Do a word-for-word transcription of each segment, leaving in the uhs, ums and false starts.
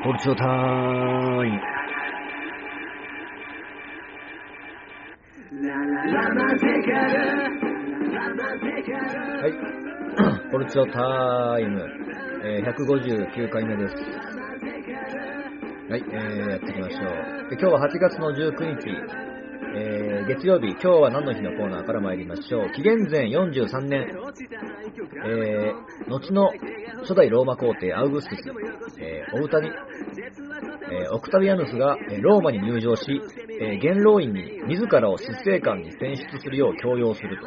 ポルチョタイム。はい、ポルチョタイム、えー、ひゃくごじゅうきゅうかいめです。はい、えー、やっていきましょう。で、今日ははちがつのじゅうくにち、えー、月曜日、今日は何の日のコーナーから参りましょう。紀元前よんじゅうさんねん、えー、後の初代ローマ皇帝アウグストゥス、えー、オウタビ、えー、オクタビアヌスが、えー、ローマに入場し、えー、元老院に自らを執政官に選出するよう強要すると。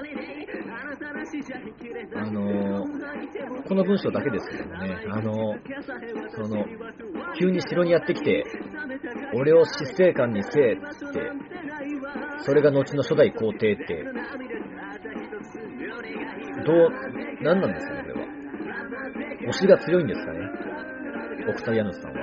あのー、この文章だけですけどもね、あのー、その急に城にやってきて、俺を執政官にせえって、それが後の初代皇帝って、どう、何なんですかね、これは。推しが強いんですかね、オクタビアヌスさんは。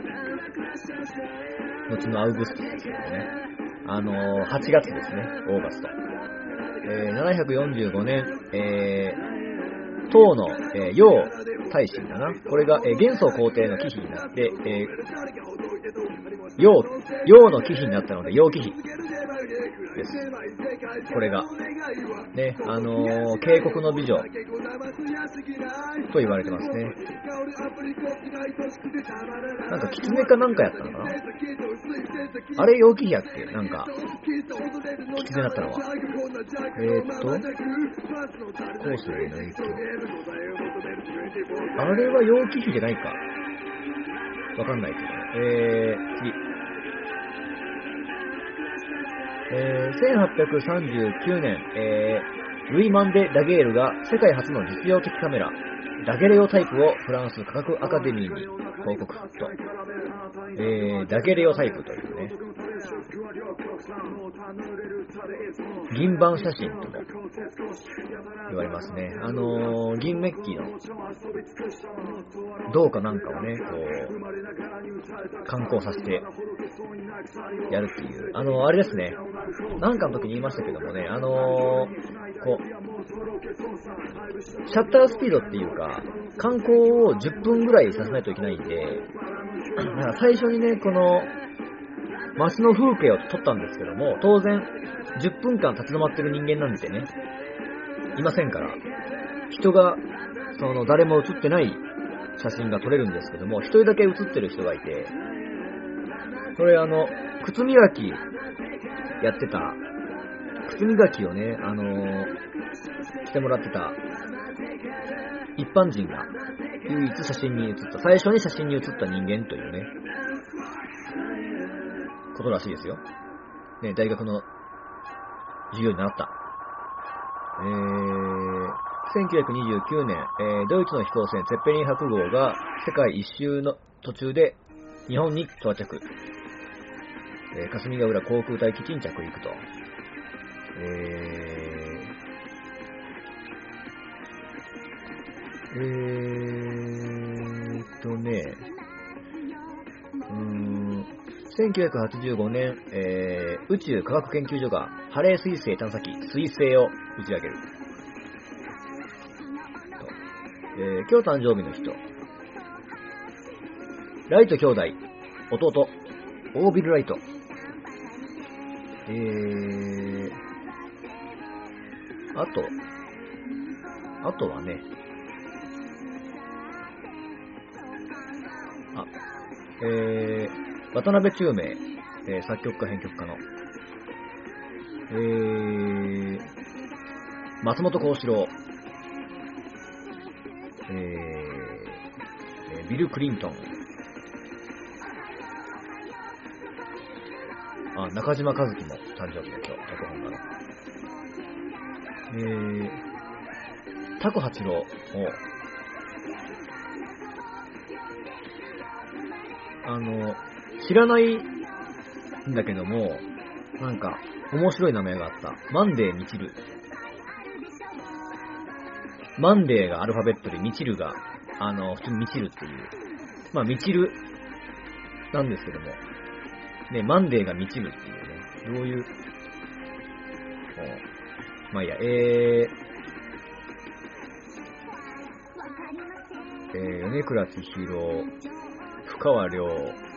後のアウグストゥスですけどね。あのー、はちがつですね、オーガスト。えー、ななひゃくよんじゅうごねん、えー、唐の、えー、楊大臣だな。これが、えー、元宗皇帝の忌避になって、えー、楊、楊の忌避になったので、楊忌避です。これが。ね、あのー、渓谷の美女と言われてますね。なんか狐かなんかやったのかな、あれ楊忌避やっけ、なんか狐だったのは。えーっと後世への影響、あれは楊忌避じゃないか、わかんないけど。えー、次。えー、せんはっぴゃくさんじゅうきゅうねん、えー、ルイ・マンデ・ダゲールが世界初の実用的カメラ、ダゲレオタイプをフランス科学アカデミーに報告と。えー、ダゲレオタイプというね、銀盤写真とも言われますね。あのー、銀メッキの銅かなんかをね、こう観光させてやるっていう、あのー、あれですね、なんかの時に言いましたけどもね、あのー、こうシャッタースピードっていうか、観光をじゅっぷんぐらいさせないといけないんで、だから最初にね、この街の風景を撮ったんですけども、当然じゅっぷんかん立ち止まってる人間なんてね、いませんから、人がその誰も写ってない写真が撮れるんですけども、一人だけ写ってる人がいて、それあの靴磨きやってた、靴磨きをね、あのー、してもらってた一般人が唯一写真に写った、最初に写真に写った人間というね、ことらしいですよ。ね、大学の授業に習った。えー、せんきゅうひゃくにじゅうきゅうねん、えー、ドイツの飛行船ツェッペリン伯号が世界一周の途中で日本に到着。えー、霞ヶ浦航空隊基地に着陸と。えー、えーっとね、うーん、せんきゅうひゃくはちじゅうごねん、えー、宇宙科学研究所がハレー彗星探査機彗星を打ち上げる。えー、今日誕生日の人、ライト兄弟、弟、オービル・ライト。えー、あと、あとはね、あ、えー、渡辺宙明、えー、作曲家編曲家の、えー、松本幸四郎、えー、ビル・クリントン、あ、中島和樹も誕生日の今日、脚本家の、えー、タコ八郎も、あの、知らないんだけども、なんか、面白い名前があった。マンデー・ミチル。マンデーがアルファベットで、ミチルが、あの、普通にミチルっていう。まあ、ミチルなんですけども、ね、マンデーがミチルっていうね、どういう、まあいいや、えー、えー、米倉千尋、 深川亮。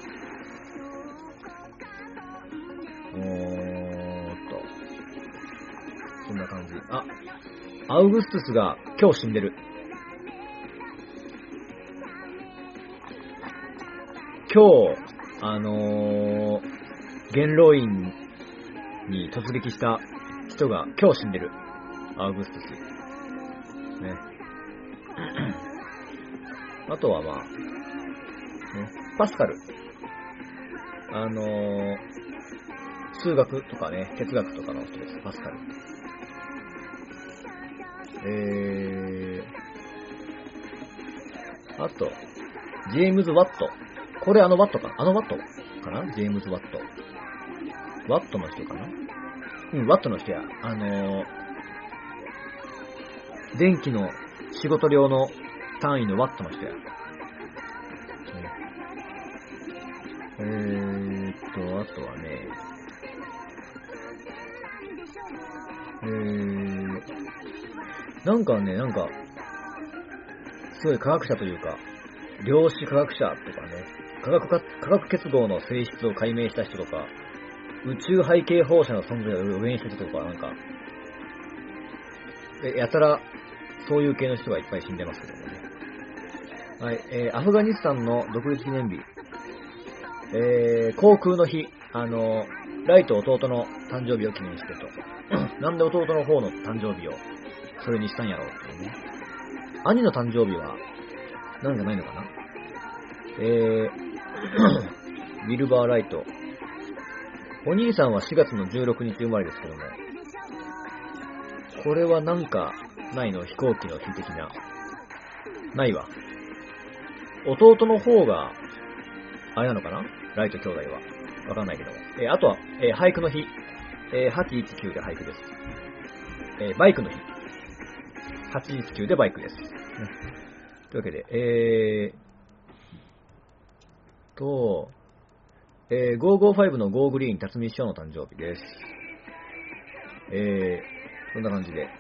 おーっと。そんな感じ。あ、アウグストゥスが今日死んでる。今日、あのー、元老院に突撃した人が今日死んでる。アウグストゥス。ね。あとはまあ、ね、パスカル。あのー、数学とかね、哲学とかの人です。パスカル。えー、あと、ジェームズ・ワット。これあのワットかあのワットかなジェームズ・ワット。ワットの人かなうん、ワットの人や。あのー、電気の仕事量の単位のワットの人や。えーっと、あとはね、えー、なんかね、なんか、すごい科学者というか、量子科学者とかね、化学か、化学結合の性質を解明した人とか、宇宙背景放射の存在を予言した人とか、なんか、でやたら、そういう系の人がいっぱい死んでますけどもね。はい、えー、アフガニスタンの独立記念日、えー、航空の日、あの、ライト弟の誕生日を記念してと。なんで弟の方の誕生日をそれにしたんやろうっていうね。兄の誕生日は、なんじゃないのかなえー、ウィルバー・ライト。お兄さんはしがつのじゅうろくにち生まれですけども、これはなんかないの飛行機の日的な。ないわ。弟の方が、あれなのかなライト兄弟は。わかんないけども。えー、あとは、えー、俳句の日。えー、はちいちきゅうで俳句です。えー、バイクの日。はちいちきゅうでバイクです。ね、というわけで、えーと、えー、ごーごーファイブのゴーグリーン辰巳師匠の誕生日です。えー、こんな感じで。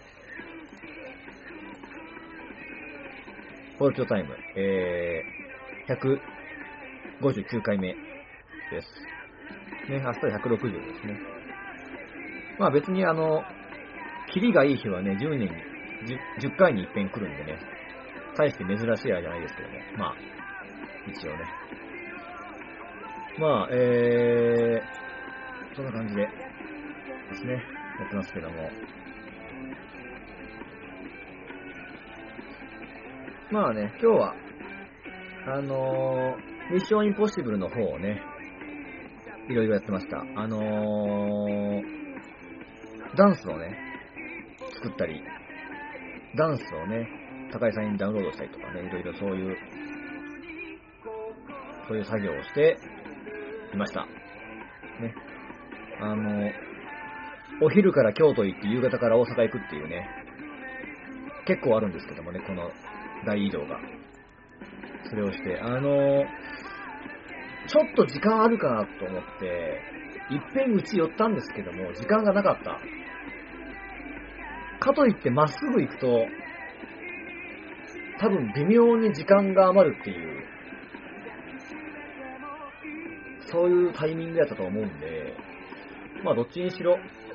フォルトタイム、えー、ひゃくごじゅうきゅうかいめです。ね、明日はひゃくろくじゅうですね。まあ別にあの、キリがいい日はね、じゅうねんに、じゅっかいに一遍来るんでね、大して珍しいあれじゃないですけども、まあ、一応ね。まあ、えー、そんな感じで、ですね、やってますけども。まあね、今日は、あのー、ミッションインポッシブルの方をね、いろいろやってました。あのー、ダンスをね、作ったり、ダンスをね、高井さんにダウンロードしたりとかね、いろいろそういう、そういう作業をしていました。ね。あの、お昼から京都行って夕方から大阪行くっていうね、結構あるんですけどもね、この大移動が。それをして、あの、ちょっと時間あるかなと思って、いっぺんうち寄ったんですけども、時間がなかった。かといってまっすぐ行くと、多分微妙に時間が余るっていう、そういうタイミングやったと思うんで、まあどっちにしろ、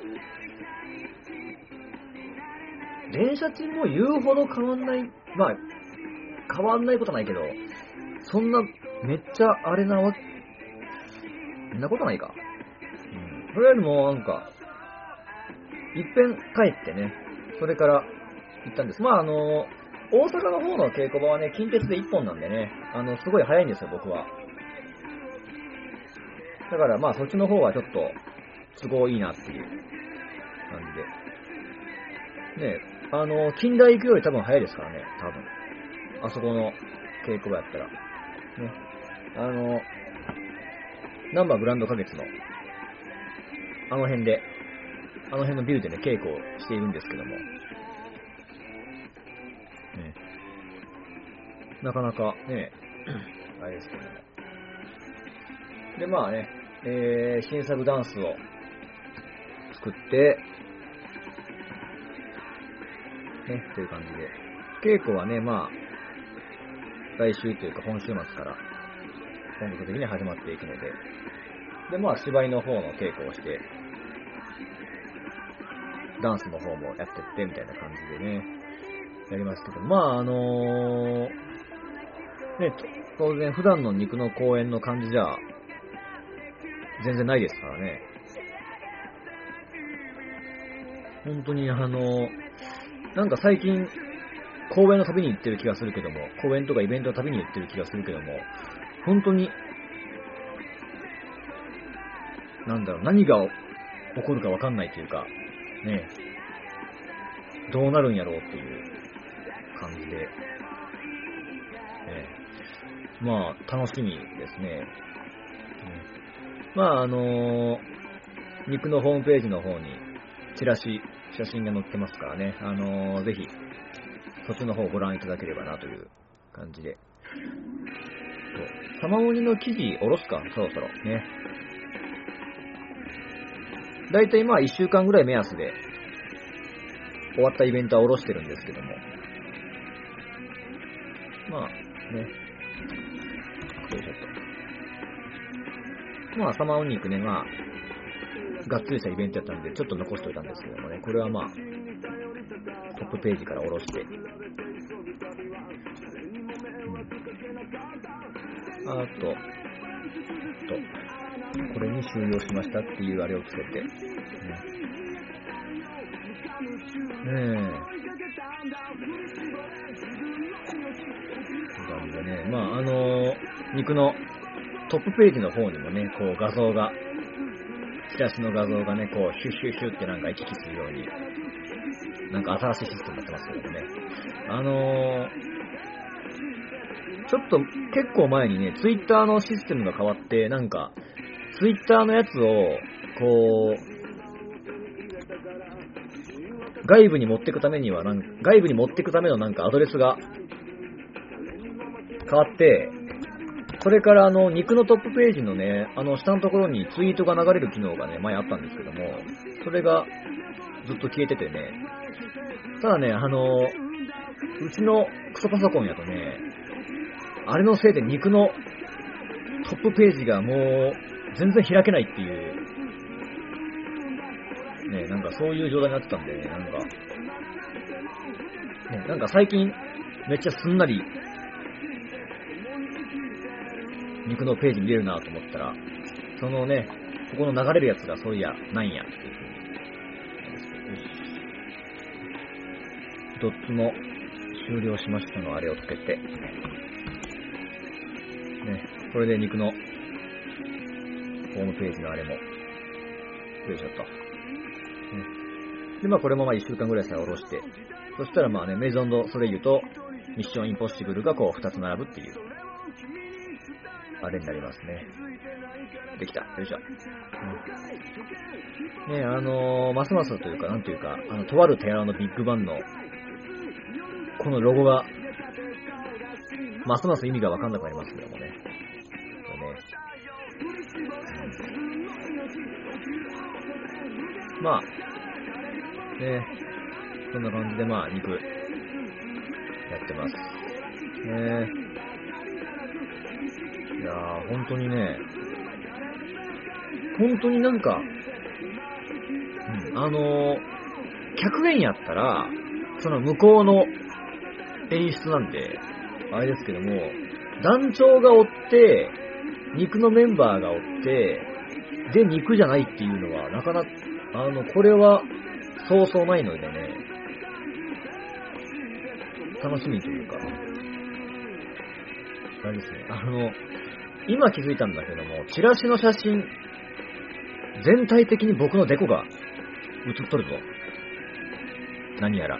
電車賃も言うほど変わんない、まあ、変わんないことはないけど、そんな、めっちゃあれなわ、そんなことないか。うん。それよりも、なんか、いっぺん帰ってね、それから行ったんです。まああの、大阪の方の稽古場はね、近鉄でいっぽんなんでね、あの、すごい早いんですよ、僕は。だからまあそっちの方はちょっと、都合いいなっていう感じで。ね、あの、近代行くより多分早いですからね、多分。あそこの稽古場やったら。ね。あの、ナンバーグランド花月の、あの辺で、あの辺のビルでね、稽古をしているんですけども。ね。なかなかね、あれですけども。で、まあね、えー、新作ダンスを作って、ね、という感じで。稽古はね、まあ、来週というか今週末から本格的に始まっていくので、で、まあ芝居の方の稽古をして、ダンスの方もやってってみたいな感じでね、やりますけど、まああのー、ね、当然普段の肉の公演の感じじゃ、全然ないですからね。本当にあの、なんか最近、公演の旅に行ってる気がするけども、公演とかイベントの旅に行ってる気がするけども、本当に、なんだろう、何が起こるかわかんないというか、ね、どうなるんやろうっていう感じで、ね、まあ、楽しみですね。うん、まあ、あのー、肉のホームページの方に、チラシ、写真が載ってますからね、あのー、ぜひ、そっちの方をご覧いただければなという感じで。玉鬼の記事下ろすか、そろそろね。だいたいまあいっしゅうかんぐらい目安で終わったイベントは下ろしてるんですけども。まあね。ちょっと。まあ玉鬼肉ね、まあ、がっつりしたイベントやったんで、ちょっと残しておいたんですけどもね、これはまあ、トップページから下ろして、うん、あと、と、これに終了しましたっていうあれをつけて、ね、ねえ、そうなんでね、まああの、肉のトップページの方にもね、こう画像が、チラシの画像がね、こう、ヒュッヒュッヒュッってなんか行き来するように、なんか新しいシステムになってますけどね。あのー、ちょっと結構前にね、ツイッターのシステムが変わって、なんか、ツイッターのやつを、こう、外部に持っていくためにはなんか、外部に持っていくためのなんかアドレスが変わって、それからあの、肉のトップページのね、あの、下のところにツイートが流れる機能がね、前あったんですけども、それがずっと消えててね、ただね、あの、うちのクソパソコンやとね、あれのせいで肉のトップページがもう全然開けないっていう、ね、なんかそういう状態になってたんで、ね、なんか、ね、なんか最近めっちゃすんなり肉のページ見れるなと思ったら、そのね、ここの流れるやつがそういやないんやっていう風に。ドッツも終了しましたのあれをつけて、ね、これで肉のホームページのあれも、よいしょっと。ね、で、まあこれもまあいっしゅうかんぐらいさえ下ろして、そしたらまあね、メゾンドソレイユとミッションインポッシブルがこうふたつ並ぶっていう、あれになりますね。できた。よいしょ。うん、ね、あのー、ますますというか、なんというか、あの、とある寺のビッグバンの、このロゴが、ますます意味がわかんなくなりますけどもね。これね、うん、まあ、ね、そんな感じでまあ、肉、やってます。ね、いやー、本当にね、本当になんか、うん、あのー、客演やったら、その向こうの演出なんで、あれですけども、団長がおって、肉のメンバーがおって、で、肉じゃないっていうのは、なかなか、あの、これは、そうそうないのでね、楽しみというか、あれですね、あの、今気づいたんだけども、チラシの写真、全体的に僕のデコが写っとるぞ。何やら。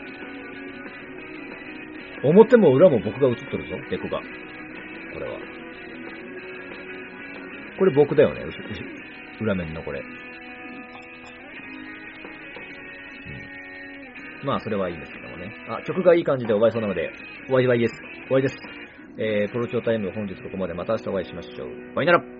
表も裏も僕が写っとるぞ、デコが。これは。これ僕だよね、裏面のこれ。うん、まあ、それはいいんですけどもね。あ、曲がいい感じで終わりそうなので、終わり終わりです。終わりです。えー、プロチョータイム本日ここまで、また明日お会いしましょう。バイナラ。